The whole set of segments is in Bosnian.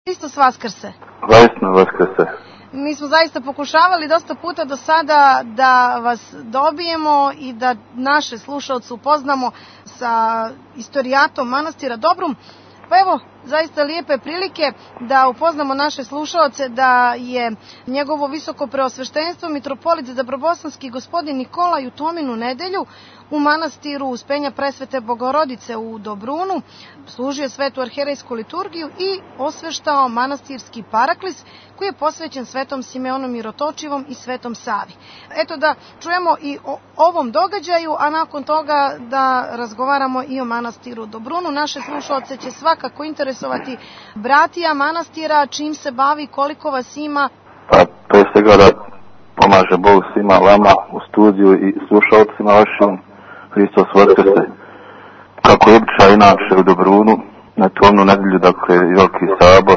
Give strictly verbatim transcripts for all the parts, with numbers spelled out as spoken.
Hristos vaskrse. Zaista vaskrse. Mi smo zaista pokušavali dosta puta do sada da vas dobijemo i da naše slušalce upoznamo sa istorijatom manastira Dobrum. Pa evo, zaista lijepe prilike da upoznamo naše slušalce da je njegovo visoko preosveštenstvo mitropolit Dabrobosanski gospodin Nikolaj u Tominu nedelju u manastiru Uspenja Presvete Bogorodice u Dobrunu služio svetu arherejsku liturgiju i osveštao manastirski paraklis koji je posvećen svetom Simeonu Mirotočivom i svetom Savi. Eto da čujemo i o ovom događaju, a nakon toga da razgovaramo i o manastiru Dobrunu. Naše slušalce će svakako interesovati bratija manastira, čim se bavi, koliko vas ima. Pa pre svega da pomaže Bog svima vama u studiju i slušalcima vašim. Hristos vaskrse. Kako je običaj inače u Dobrunu, na Tomnu nedelju, dakle, veliki sabor,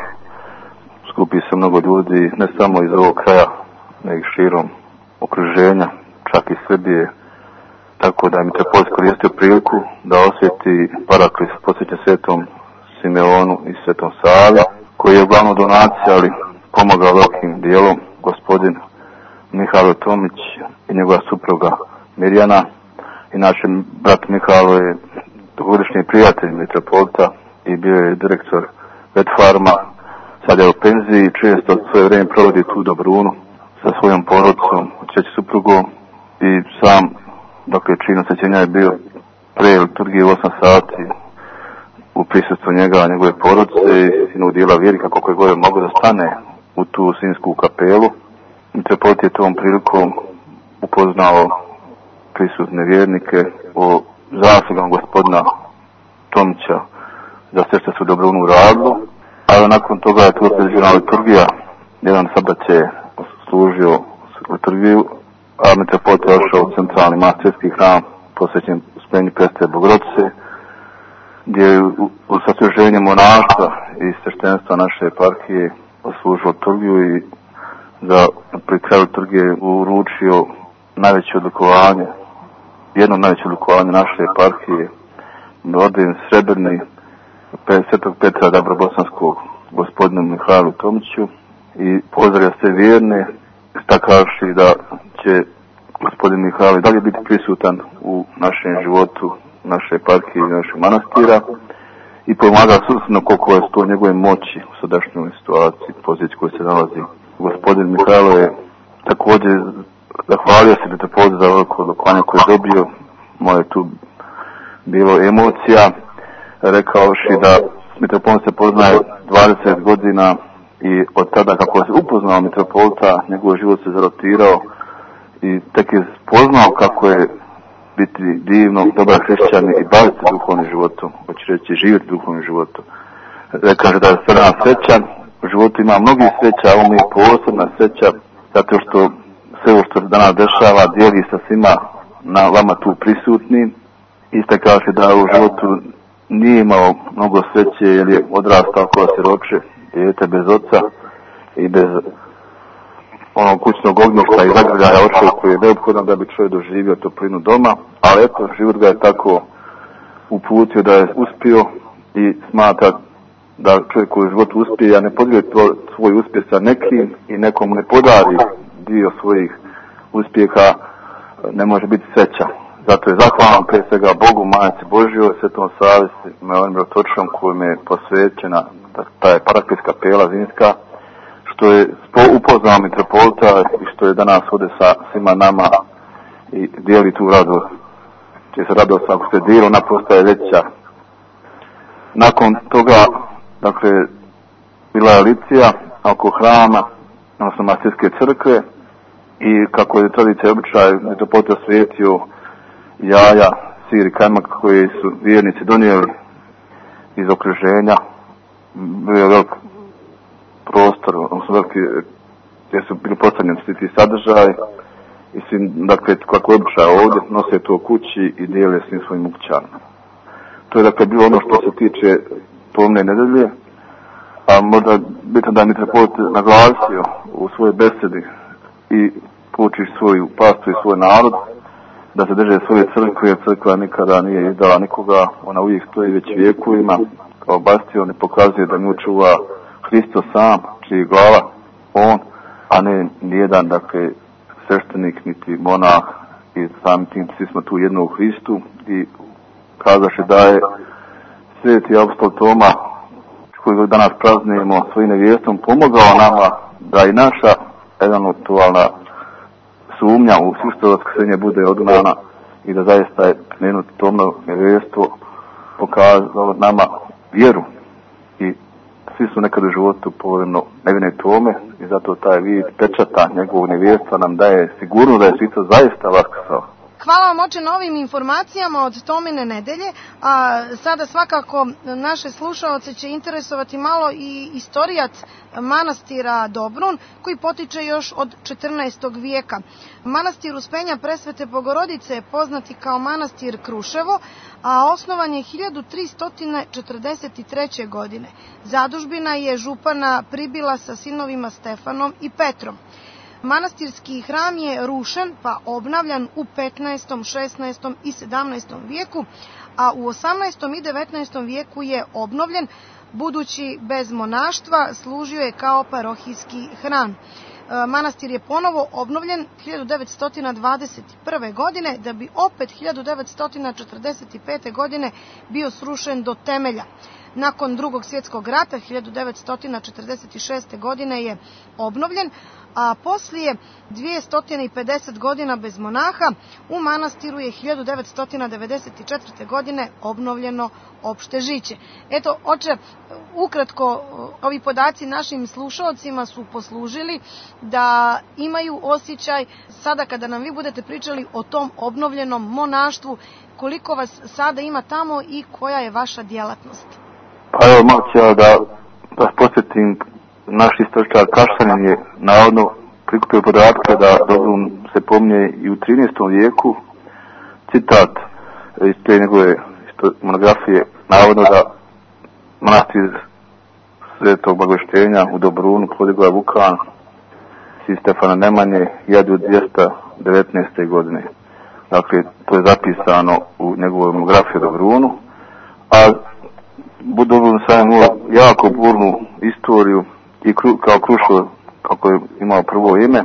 skupi se mnogo ljudi, ne samo iz ovog kraja, nego i širom okruženja, čak i Srbije, tako da je mitropolit koristio priliku da osvjeti paraklis posvećen svetom Simeonu i svetom Savi, koji je uglavnom donacija, ali pomogao velikim dijelom gospodin Mihajlo Tomić i njegova supruga Mirjana. Inače, brat Mihajlo je dugogodišnji prijatelj mitropolita i bio je direktor Vet Farma, sad je u penziji, često svoje vrijeme provodi tu u Dobrunu sa svojom porodicom, treći suprugom i sam, dakle, čin osvećenja je bio pre liturgije u osam sati u prisustvu njega, njegove porodice i sinog dijela vjernika, koliko je gore mogo da stane u tu Sinjsku kapelu. Mitropolit je tom prilikom upoznao prisutne vjernike o zaslugama gospodina Tomića za sve što su Dobrunu uradilo, ali nakon toga je tu određena liturgija, jedan sabat je služio liturgiju, a mitropolit je ošao u centralni manastirski hram posvećen Uspenju Presvete Bogorodice, gdje je u sasluženju monaštva i sveštenstva naše eparhije oslužio liturgiju i za pri kraju liturgije uručio najveće odlikovanje, jedno najveće odlikovanje naše eparhije, orden srebrni Svetog Petra Dabrobosanskog gospodinu Mihajlu Tomiću i pozdravlja sve vjerne, stakavši da će gospodin Mihajlo dalje biti prisutan u našem životu, naše eparhije i našeg manastira i pomaga susjedno koliko je to njegove moći u sadašnjoj situaciji, poziciji koji se nalazi. Gospodin Mihajlo je također zahvalio se mitropolitu za veliko odlikovanje koje je dobio. Moje tu bilo emocija, rekaoši da mitropolit se poznaje dvadeset godina i od tada kako se upoznao mitropolita, njegov život se zarotirao i tek je spoznao kako je biti divno, dobar hrišćan i baviti se duhovnim životom, hoće reći živjeti duhovnim životom. Kaže da je sve nas srećan, u životu ima mnogih sreća, a ovo mi je posebna sreća, zato što sve ovo što se danas dešava dijeli sa svima na vama tu prisutnim. Iste kaže da u životu nije imao mnogo sreće jer je odrastao kao siroče, dijete bez oca i bez onog kućnog ognjišta i zagrljaja očeva koji je neophodan da bi čovjek doživio toplinu doma, ali eto, život ga je tako uputio da je uspio i smatra da čovjek u životu uspije, a ne podijeli svoj uspjeh sa nekim i nekomu ne podari dio svojih uspjeha, ne može biti sreća. Zato je zahvalan pre svega Bogu, Majci Božjoj, Svetom Savi, Simeonu Mirotočivom kojim je posvećena ta je paraklis kapela Zinska, što je upoznao mitropolita i što je danas ovdje sa svima nama i dijeli tu radost. Če se radost ako se dijeli, ona postaje veća. Nakon toga, dakle, bila je licija oko hrama, odnosno manastirske crkve i kako je tradicija običaj, mitropolit je osvijetio jaja, sir i kajmak koji su vjernici donijeli iz okruženja. Bio je velik prostor, odnosno veliki, gdje su bili postavljeni svi ti sadržaj i svi, dakle, kako je običaj ovdje, nose to kući i dijele svim svojim ukućanima. To je, dakle, bilo ono što se tiče Tomne nedelje, a možda bitno da je mitropolit naglasio u svojoj besedi i pouči svoju pastu i svoj narod da se drže svoje crkve, jer crkva nikada nije izdala nikoga, ona uvijek stoji već vijekovima kao bastion i pokazuje da nju čuva Hristos sam, čiji glava on, a ne nijedan, dakle, sveštenik, niti monah, i samim tim svi smo tu jedno u Hristu, i kazaše da je sveti apostol Toma, koji danas praznujemo svojim nevjestom, pomogao nama da i naša eventualna sumnja u suštvo vaskrsenje bude odgnana i da zaista je krenuti tomno nevjestvo pokazalo nama vjeru. I svi su nekad u životu povoljno nevine tome i zato taj vid pečata njegovog nevjestva nam daje sigurno da je Hristos zaista vaskrsao. Hvala vam, oče, na ovim informacijama od Tomine nedelje, a sada svakako naše slušaoce će interesovati malo i istorijat manastira Dobrun, koji potiče još od četrnaestog vijeka. Manastir Uspenja Presvete Bogorodice je poznati kao manastir Kruševo, a osnovan je hiljadu tristo četrdeset treće. godine. Zadužbina je župana Pribila sa sinovima Stefanom i Petrom. Manastirski hram je rušen pa obnavljan u petnaestom, šesnaestom i sedamnaestom vijeku, a u osamnaestom i devetnaestom vijeku je obnovljen, budući bez monaštva služio je kao parohijski hram. Manastir je ponovo obnovljen hiljadu devetsto dvadeset prve. godine, da bi opet hiljadu devetsto četrdeset pete. godine bio srušen do temelja. Nakon Drugog svjetskog rata hiljadu devetsto četrdeset šeste. godine je obnovljen, a poslije dvjesto pedeset godina bez monaha u manastiru je hiljadu devetsto devedeset četvrte. godine obnovljeno opšte žiće. Eto, oče, ukratko ovi podaci našim slušaocima su poslužili da imaju osjećaj sada kada nam vi budete pričali o tom obnovljenom monaštvu, koliko vas sada ima tamo i koja je vaša djelatnost. Pa evo, malo ću ja da vas posjetim, naš istoričar Kaštanin je navodno prikupio podatke da Dobrun se pominje i u trinaestom vijeku, citat iz te njegove monografije, navodno da manastir Svetog Blagoveštenja u Dobrunu podigla Vukan si Stefana Nemanje hiljadu dvjesto devetnaeste. godine. Dakle, to je zapisano u njegovoj monografiji o Dobrunu, a Dobrun sam imao jako burnu istoriju i kru, kao Kruševo, kako je imao prvo ime,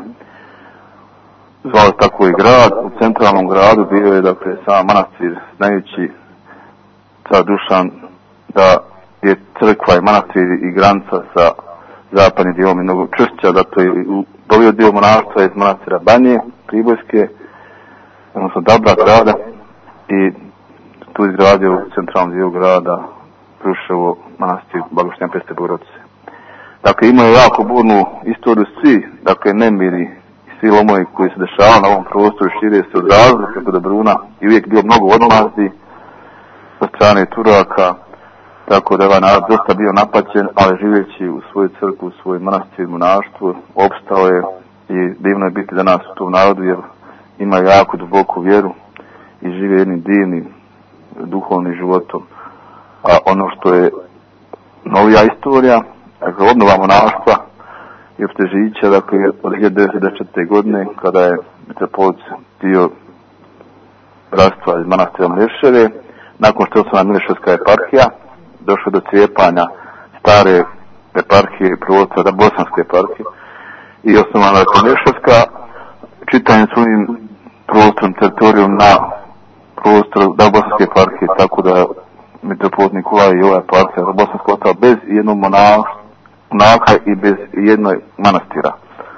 zvao tako i grad. U centralnom gradu bio je, dakle, sam manastir, znajući car Dušan da je crkva i manastir i granica sa zapadnim dijelom i mnogo čvršća, da to je dobio dio monaštva iz manastira Banje, Pribojske, odnosno Dabra grada, i tu izgradio u centralnom dijelu grada Kruševo manastir Blagoveštenja Presvete Bogorodice. Dakle, imaju jako burnu istoriju svi, dakle, nemiri i svi lomovi koji se dešavaju na ovom prostoru šire se odrazili preko Dobruna i uvijek bio mnogo odmazdi sa strane Turaka, tako da je ovaj narod dosta bio napaćen, ali živeći u svoju crkvu, u svoj manastir, monaštvu, opstao je i divno je biti danas u tom narodu jer ima jako duboku vjeru i žive jednim divnim duhovnim životom. A ono što je novija istorija, dakle, obnova monaštva i optežića, dakle, od hiljadu devetsto devedeset četvrte. godine, kada je mitropolit dio bratstva iz manastira Mileševe, nakon što je osnovana Mileševska eparhija, došlo do cijepanja stare eparhije i prvodstva bosanske eparhije i osnovana je Mileševska, čitanje svojim prostorom, teritorijom na prostoru da bosanske eparhije, tako da mitropolit Nikolaj i ova eparhija za bosansko ostala bez jednog monaha i bez jednog manastira.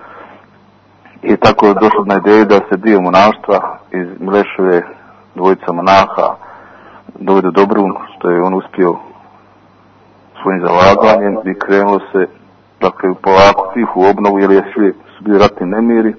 I tako je došlo na ideju da se dio monaštva iz Mileševe, dvojica monaha, dovede do Dobrun, što je on uspio svojim zalaganjem i krenulo se, dakle, polako tihu obnovu, jer je svi su bili ratni nemiri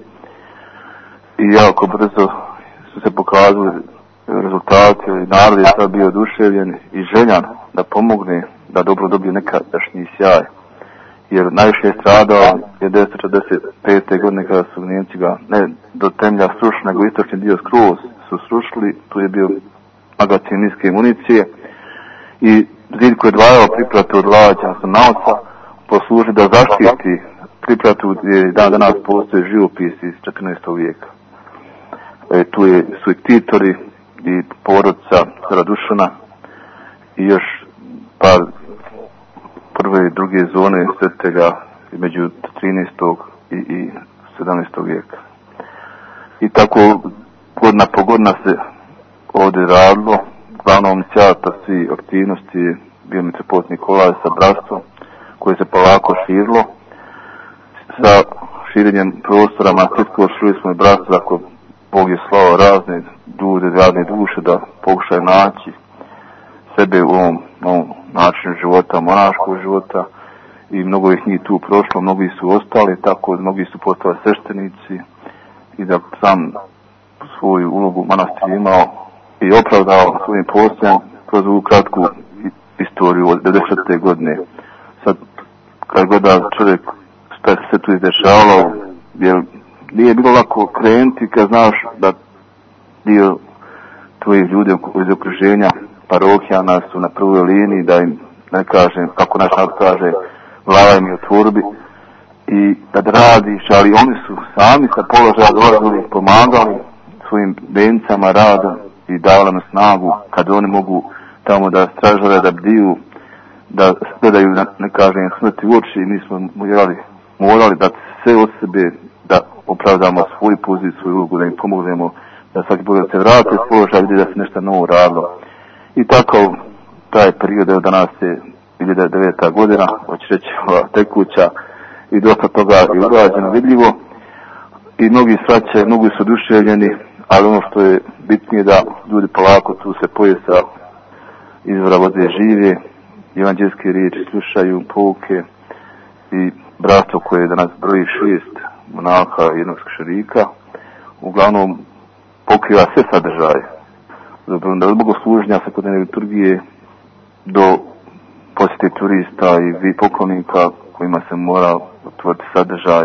i jako brzo su se pokazali rezultati, narod je sad bio oduševljen i željan da pomogne da Dobro dobije nekadašnji sjaj. Jer najviše je stradao je devetsto četrdeset pete. godine kada su Njemci ga ne do temelja srušili, nego istočni dio skroz su srušili, tu je bio magacin niske municije i zid koji je odvajao pripratu od Lađa sa Naoca posluži da zaštiti pripratu gdje dan danas postoje živopis iz četrnaestog. vijeka. E, tu je, su i Titori i porodica cara Dušana i još par prve i druge zone svetitelja između trinaestog i, i sedamnaestog vijeka. I tako godina po godina se ovdje radilo. Glavnom inicijata svi aktivnosti je bio mitropolit Nikolaj sa bratstvom koje se polako širilo. Sa širenjem prostora Manastirskog širili smo i bratstvo, ako Bog je slao razne ljude, razne duše da pokušaju naći sebe u ovom novom načinu života, monaškog života, i mnogo ih njih tu prošlo, mnogi su ostali, tako mnogi su postali sveštenici, i da sam svoju ulogu manastir imao i opravdao svojim postojanjem kroz ovu kratku istoriju od devedesete godine. Sad, kad gleda čovjek šta se tu izdešavalo, jer nije bilo lako krenuti kad znaš da dio tvojih ljudi iz okruženja parohijana su na prvoj liniji, da im, ne kažem, kako naš narod kaže, glava im je u tvorbi, i kad radiš, ali oni su sami sa položaja dolazili, pomagali svojim denicama rada i davali nam snagu, kad oni mogu tamo da stražare, da bdiju, da gledaju, ne kažem, smrti u oči, i mi smo morali, morali dati sve od sebe da opravdamo svoju poziciju, svoju ulogu, da im pomognemo, da svaki put da se vrate s položaja, vidi da se nešto novo radilo. I tako taj period, evo danas je dvije hiljade deveta godina, hoće reći ova tekuća, i dosta toga je urađeno vidljivo, i mnogi svaćaju, mnogi su oduševljeni, ali ono što je bitnije da ljudi polako tu se poje sa izvora vode žive, evanđelske riječi slušaju, pouke, i bratstvo koje danas broji šest monaha i jednog šerika, uglavnom pokriva sve sadržaje. Od bogosluženja svakodnevne liturgije do posjete turista i vi poklonika kojima se mora otvoriti sadržaj,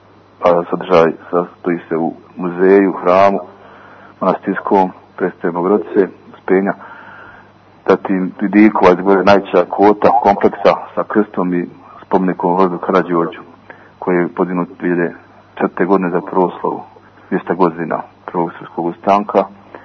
a sadržaj sastoji se u muzeju, hramu manastirskom Presvete Bogorodice, Spenja, zatim Didikova izgore najveća kota kompleksa sa krstom i spomenikom Lordu Karađorđu, koji je podignut dvije hiljade četvrte godine za proslavu dvjesto godina Prvog svjetskog ustanka,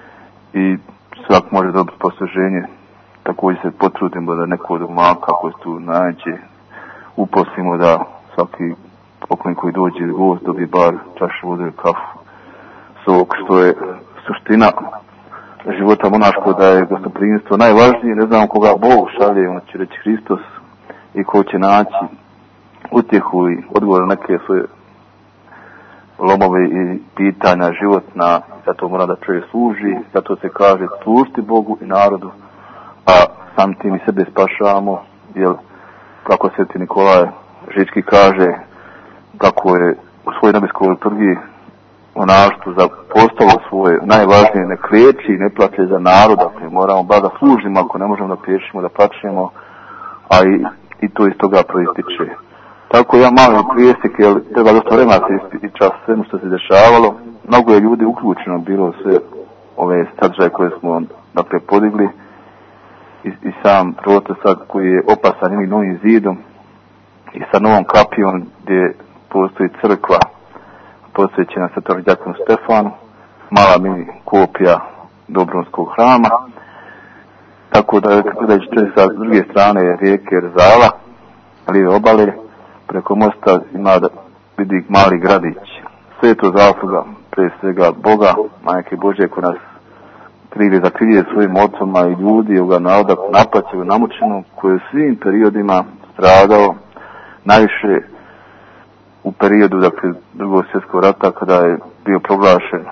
i svak može dobiti posluženje. Također se potrudimo da neko od momaka koji su tu najveće uposlimo, da svaki poklonik koji dođe ili gost dobije bar čašu vode, kafu, sok, što je suština života monaškog, da je gostoprimstvo najvažnije. Ne znam koga Bog šalje, on će reći Hristos, i ko će naći utjehu i odgovor na neke svoje lomove i pitanja životna, zato mora da čovjek služi, zato se kaže služiti Bogu i narodu, a sam tim i sebe spašavamo, jer kako sveti Nikolaj Žički kaže, kako je u svojoj nebeskoj liturgiji monaštvu za postalo svoje najvažnije, ne kreći i ne plaće za narod, dakle moramo bar da služimo, ako ne možemo da priječimo, da plaćemo, a i, i to iz toga proističe. Tako ja malo prijestik, jer treba dosta vremena se ispriča svemu što se dešavalo. Mnogo je ljudi uključeno bilo sve ove sadržaje koje smo dakle podigli, i, i sam proces sad koji je opasan ili novim zidom i sa novom kapijom gdje postoji crkva posvećena Svetom Đakonu Stefanu, mala mini kopija Dobrunskog hrama, tako da gledajući sa druge strane rijeke Rzala, lijeve obale, preko mosta ima da vidi mali gradić. Sve je to zasluga pre svega Boga, Majke Božje, koja nas krili za krilje svojim ocama i ljudi, ovoga naroda napaćevo, namučeno, koji u svim periodima stradao, najviše u periodu, dakle, drugog svjetskog rata, kada je bio proglašen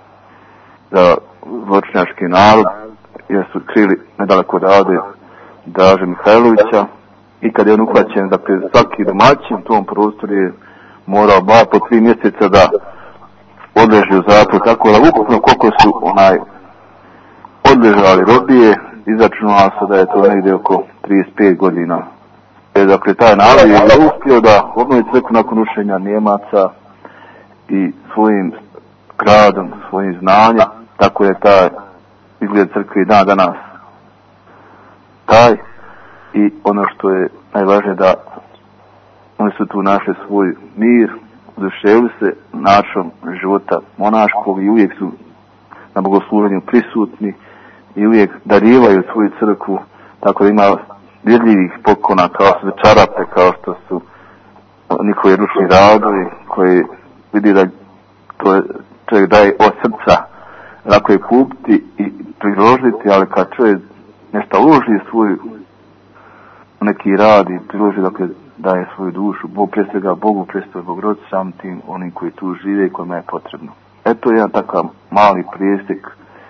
za zločinački narod, jer su krili nedaleko odavde Draže Mihajlovića, i kad je on uhvaćen, dakle, svaki domaćin u tom prostoru je morao bar po tri mjeseca da odleži u zatvor, tako da ukupno koliko su onaj odležali robije, izračunala se da je to negdje oko trideset pet godina. E, dakle, taj narod je uspio da obnovi crkvu nakon rušenja Njemaca i svojim gradom, svojim znanjem, tako je taj izgled crkve i dan danas taj. I ono što je najvažnije, da oni su tu našli svoj mir, oduševili se načom života monaškog i uvijek su na bogosluženju prisutni i uvijek darivaju svoju crkvu, tako da ima vidljivih poklona, kao što su čarape, kao što su njihovi ručni radovi, koji vidi da to je, čovjek daje od srca, lako je kupiti i priložiti, ali kad čovjek nešto uloži svoju neki rad i priloži, dakle, daje svoju dušu, Bog prije svega Bogu, prije svega Bogorodici, samim tim onim koji tu žive i kojima je potrebno. Eto jedan takav mali presjek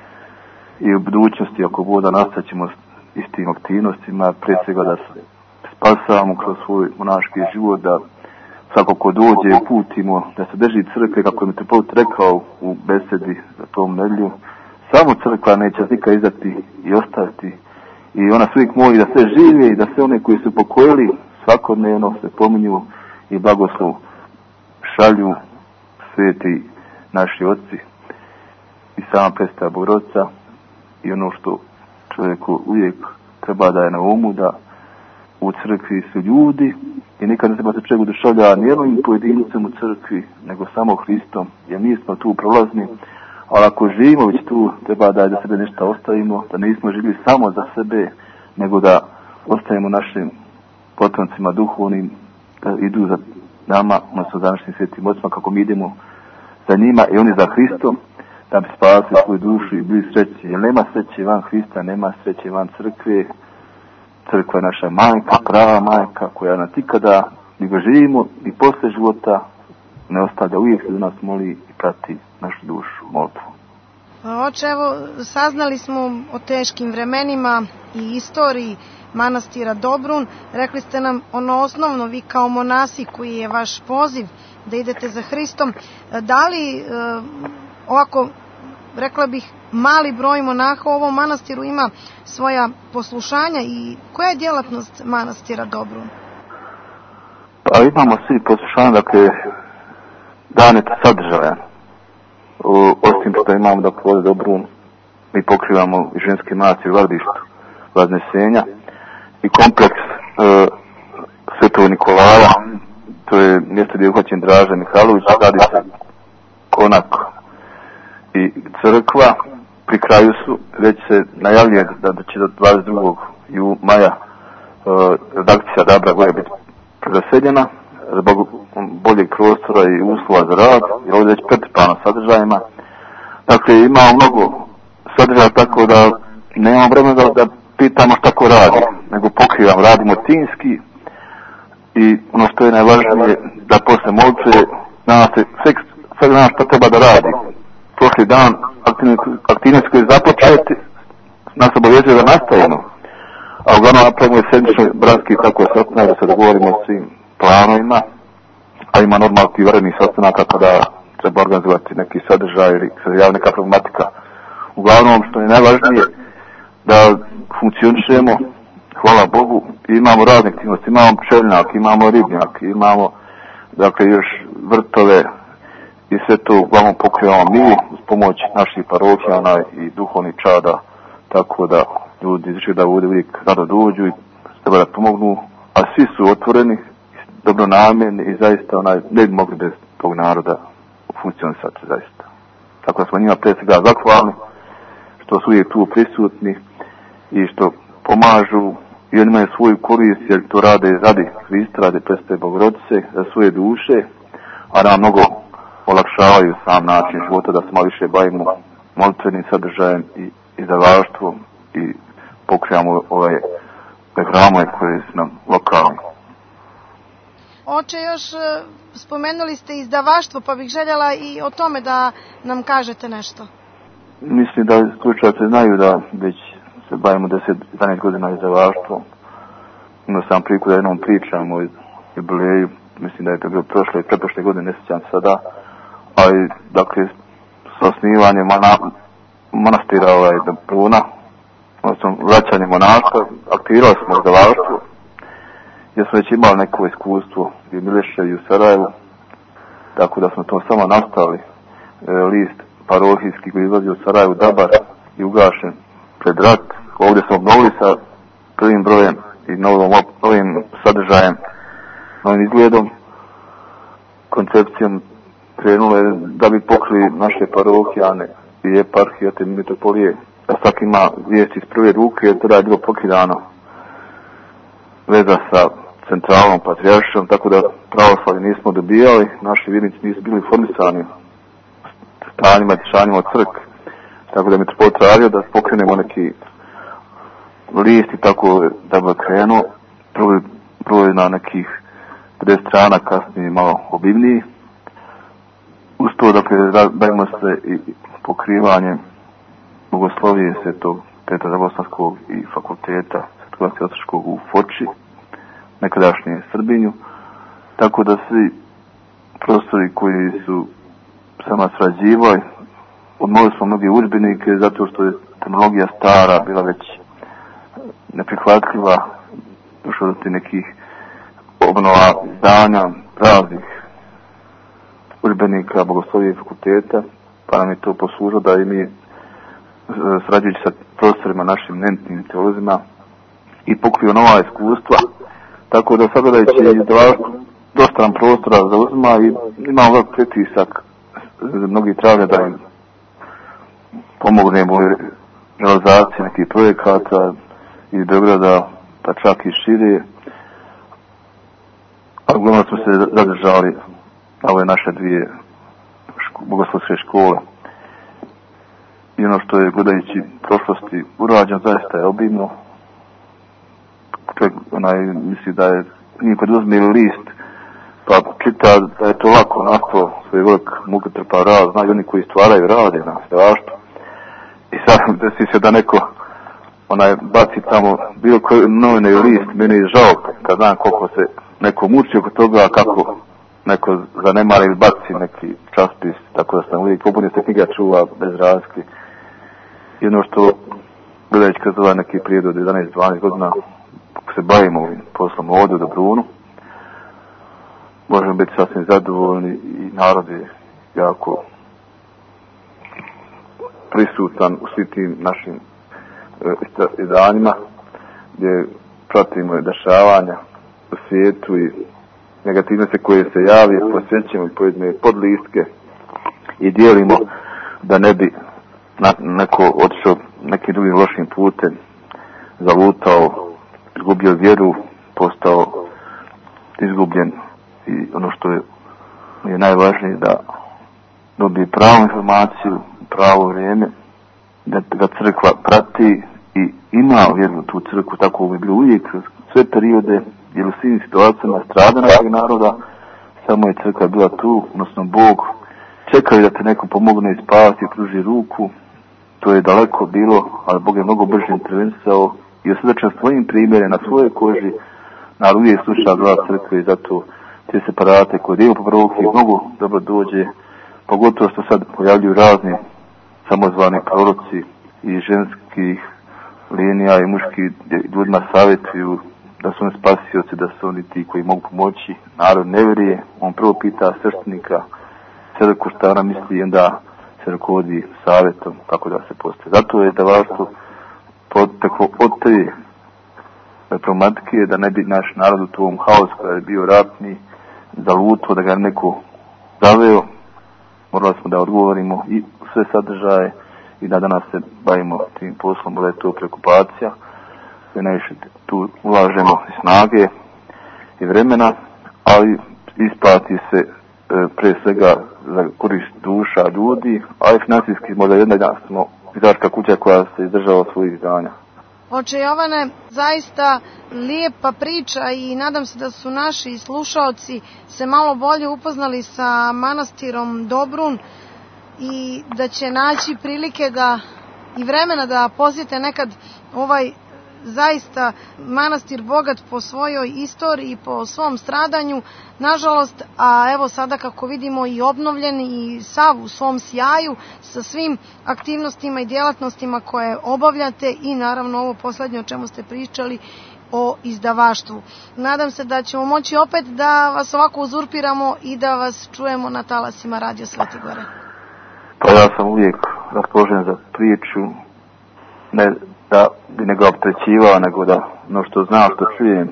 i u budućnosti, ako Boga nastavit ćemo s istim aktivnostima, prije svega da se spasavamo kroz svoj monaški život, da svako ko dođe uputimo, da se drži crkve, kako je mitropolit rekao u besedi za tom nedjelju, samo crkva neće nikad izdati i ostaviti. I ona uvijek moli da sve žive i da sve one koji su pokojili svakodnevno se pominju i blagoslov šalju sveti naši oci i sama predstava Bogorodica. I ono što čovjeku uvijek treba da je na umu, da u crkvi su ljudi i nikad ne treba se čovjek oduševljava nijednim pojedincem u crkvi, nego samo Hristom, jer mi smo tu prolazni. Ali ako živimo već tu, treba da za sebe nešto ostavimo, da nismo živjeli samo za sebe, nego da ostavimo našim potomcima duhovnim, da idu za nama, odnosno za današnjim svetim ocima, kako mi idemo za njima i oni za Hristom, da bi spasili svoju dušu i bili sreći. Jer nema sreće van Hrista, nema sreće van crkve. Crkva je naša majka, prava majka, koja nas ikada, nego živimo i posle života, ne ostavlja, uvijek se za nas moli i prati našu dušu, molitvu. Oče, evo, saznali smo o teškim vremenima i istoriji manastira Dobrun. Rekli ste nam ono osnovno, vi kao monasi koji je vaš poziv da idete za Hristom. Da li, ovako, rekla bih, mali broj monaha u ovom manastiru ima svoja poslušanja i koja je djelatnost manastira Dobrun? Pa imamo svi poslušanja, dakle, dan je to sadržajan. Osim što imamo, dakle, ovdje Dobrun, mi pokrivamo i ženski manastir u Vardištu, Vaznesenja i kompleks e, Svetog Nikolaja, to je mjesto gdje je uhvaćen Draža Mihajlović, radi se konak i crkva, pri kraju su, već se najavljuje da, da će do dvadeset drugog maja e, redakcija Dabra Gore biti predoseljena zbog boljeg prostora i uslova za rad, jer ovdje već pretrpano sadržajima. Dakle, imamo mnogo sadržaja, tako da nemamo vremena da, da pitamo šta ko radi, nego pokrivam, radimo timski i ono što je najvažnije da posle molitve zna se sve zna šta treba da radi. Prošli dan aktivnosti koje je započeti nas obavezuje da nastavimo, a uglavnom napravimo je sedmični bratski tako sastanak da se dogovorimo o svim planovima, a ima normalno i varenih sastanaka kada treba organizovati neki sadržaj ili se javi neka problematika. Uglavnom što je najvažnije da funkcionišemo, hvala Bogu, imamo razne aktivnosti, imamo pčeljnjak, imamo ribnjak, imamo dakle još vrtove i sve to uglavnom pokrivamo mi uz pomoć naših parohijana i duhovnih čada, tako da ljudi znači da ovdje uvijek rado dođu i treba da pomognu, a svi su otvoreni, dobronamjerni i zaista onaj, ne bi mogli bez tog naroda funkcionisati zaista. Tako da smo njima prije svega zahvalni što su uvijek tu prisutni i što pomažu i oni imaju svoju korist jer to rade radi Hrista, rade predstave Bogorodice za svoje duše, a nam mnogo olakšavaju sam način života da se malo više bavimo molitvenim sadržajem i izdavaštvom i pokrijamo ove hramove koje su nam lokalni. Oče, još spomenuli ste izdavaštvo, pa bih željela i o tome da nam kažete nešto. Mislim da slušalci znaju da već se bavimo deset do jedanaest godina izdavaštvom. Imao sam priliku da jednom pričam o jubileju, mislim da je to bilo prošle i pretprošle godine, ne sjećam sada, ali dakle s osnivanjem mana, manastira ovaj, Dobruna, odnosno vraćanje monaštva, aktivirali smo izdavaštvo, jer smo već imali neko iskustvo i u Mileševi i u Sarajevu, tako da smo to samo nastavili. E, list parohijski koji izlazi u Sarajevu, Dabar, i ugašen pred rat. Ovdje smo obnovili sa prvim brojem i novom, novim sadržajem, novim izgledom, koncepcijom krenule da bi pokrili naše parohijane i eparhije te mitropolije, da svaki ima vijesti iz prve ruke, jer tada je bilo pokidano veza sa centralnom patrijaršijom, tako da pravoslavlje nismo dobijali, naši vjernici nisu bili informisani stanjima i dešavanjima od crkve. Tako da mi je tražio da pokrenemo neki list i tako da bi krenuo. Prvo, prvo je na nekih pedeset strana, kasnije malo obimniji. Uz to, dakle, dajemo se i pokrivanje bogoslovije Svetog Petra Zagostanskog i fakulteta Svetog Otočkog u Foči, nekadašnje Srbinju, tako da svi prostori koji su sama srađivali, odmorili smo mnogi udžbenike zato što je terminologija stara, bila već neprihvatljiva, došlo do ti nekih obnova izdanja raznih udžbenika bogoslovije fakulteta, pa nam je to poslužilo da i mi srađujući sa profesorima, našim eminentnim teolozima, i pokrio nova iskustva, tako da sagledajući dosta nam prostora zauzima i imamo velik pritisak, mnogi traže da im pomognemo u realizaciji nekih projekata iz Beograda, pa čak i šire, a uglavnom smo se zadržali na ove naše dvije ško, bogoslovske škole. I ono što je, gledajući prošlosti, urađeno, zaista je obimno. Čovjek onaj misli da je, nije kad uzme list, pa čita da je to lako nastalo, svoj velik mukotrpan rad, znaju oni koji stvaraju, rade na straštu. I sad desi se da neko onaj baci tamo bilo koji novine i list, meni je žao kad znam koliko se neko muči oko toga, kako neko zanemara ili baci neki časpis, tako da sam uvijek pobunio se knjiga čuva bez razlike. I ono što, gledajući kroz ovaj neki period od jedanaest do dvanaest godina, ako se bavimo ovim poslom ovdje u Dobrunu, možemo biti sasvim zadovoljni i narod je jako prisutan u svim tim našim izdanjima, gdje pratimo dešavanja u svijetu i negativnosti koje se javi, posjećamo i pojedine podlistke i dijelimo da ne bi na, neko otišao nekim drugim lošim putem, zalutao, izgubio vjeru, postao izgubljen. I ono što je, je najvažnije, da dobije pravu informaciju, pravo vrijeme, da ga crkva prati i ima vjeru u tu crkvu, tako bi bilo uvijek sve periode, jer u svim situacijama strada našeg naroda, samo je crkva bila tu, odnosno Bog, čekaju da te neko pomogne i spasi, pruži ruku, to je daleko bilo, ali Bog je mnogo brže intervenisao i osjeća svojim primjere na svojoj koži, narod uvijek sluša glas crkve i zato te separate koje dijelu po proroku mnogo dobro dođe, pogotovo što sad pojavljuju razni samozvani proroci i ženskih linija i muški ljudima savjetuju da su oni spasioci, da su oni ti koji mogu pomoći. Narod ne vjeruje, on prvo pita sveštenika crkvu šta ona misli i onda se rukovodi savjetom kako da se postoje. Zato je da važno poteklo od te problematike da ne bi naš narod u tom haosu kada je bio ratni zaluto, da ga neko zaveo. Morali smo da odgovorimo i sve sadržaje i da danas se bavimo tim poslom, da je to preokupacija. Sve najviše tu ulažemo i snage i vremena, ali isplati se e, pre svega za korist duša ljudi, a i financijski možda jedna dan smo izdavačka kuća koja se izdržava svojih izdanja. Oče Jovane, zaista lijepa priča i nadam se da su naši slušaoci se malo bolje upoznali sa manastirom Dobrun i da će naći prilike da i vremena da posjete nekad ovaj zaista manastir bogat po svojoj istoriji i po svom stradanju, nažalost, a evo sada kako vidimo i obnovljen i sav u svom sjaju sa svim aktivnostima i djelatnostima koje obavljate i naravno ovo posljednje o čemu ste pričali o izdavaštvu. Nadam se da ćemo moći opet da vas ovako uzurpiramo i da vas čujemo na talasima Radio Svete Gore. Pa ja sam uvijek raspoložen za priču, ne da bi ne ga opterećivao, nego da ono što znam, što čujem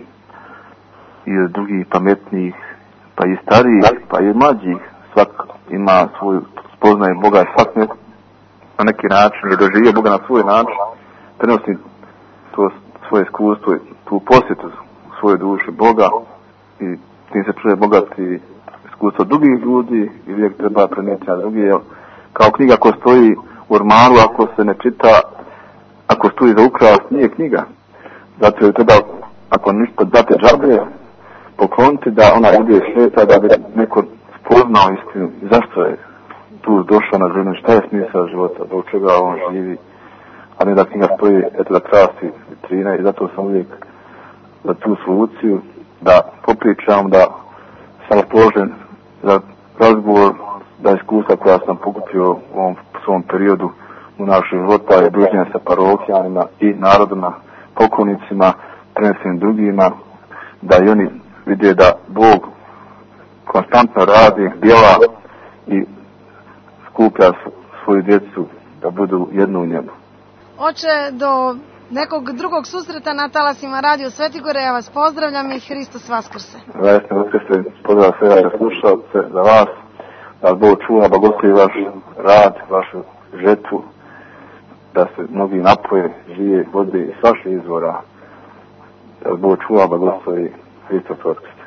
i od drugih pametnijih, pa i starijih, pa i mlađih, svak ima svoju spoznaju Boga, svak ne, na neki način je doživio Boga na svoj način, prenosi to svoje iskustvo, tu posjetu svojoj duši Boga i tim se čuje bogati iskustvo drugih ljudi i uvijek treba prenijeti na drugi. Kao knjiga koja stoji u ormaru, ako se ne čita, ako stoji za ukras, nije knjiga. Zato je treba, ako ništa date džabe, pokloniti da ona ide sveta, da bi neko spoznao istinu. Zašto je tu došao na zemlju, šta je smisao života, zbog čega on živi, a ne da knjiga stoji, eto da krasti vitrina. I zato sam uvijek za tu soluciju, da popričam, da sam raspoložen za razgovor, da iskustva koja sam pokupio u ovom svom periodu u našoj života je druženje sa parohijanima i narodima, poklonicima, prenesenim drugima, da i oni vide da Bog konstantno radi, djela i skuplja svoju djecu da budu jedno u njemu. Oče, do nekog drugog susreta na talasima Radio Svetigore, ja vas pozdravljam i Hristos Vaskrse. Hristos Vaskrse, pozdrav sve vaše slušalce, za vas, da vas Bog čuva, blagoslovi vaš rad, vašu žetvu, da se mnogi napoje, žije, vode iz vaših izvora, da vas Bog čuva, blagoslovi, Hristos Vaskrse.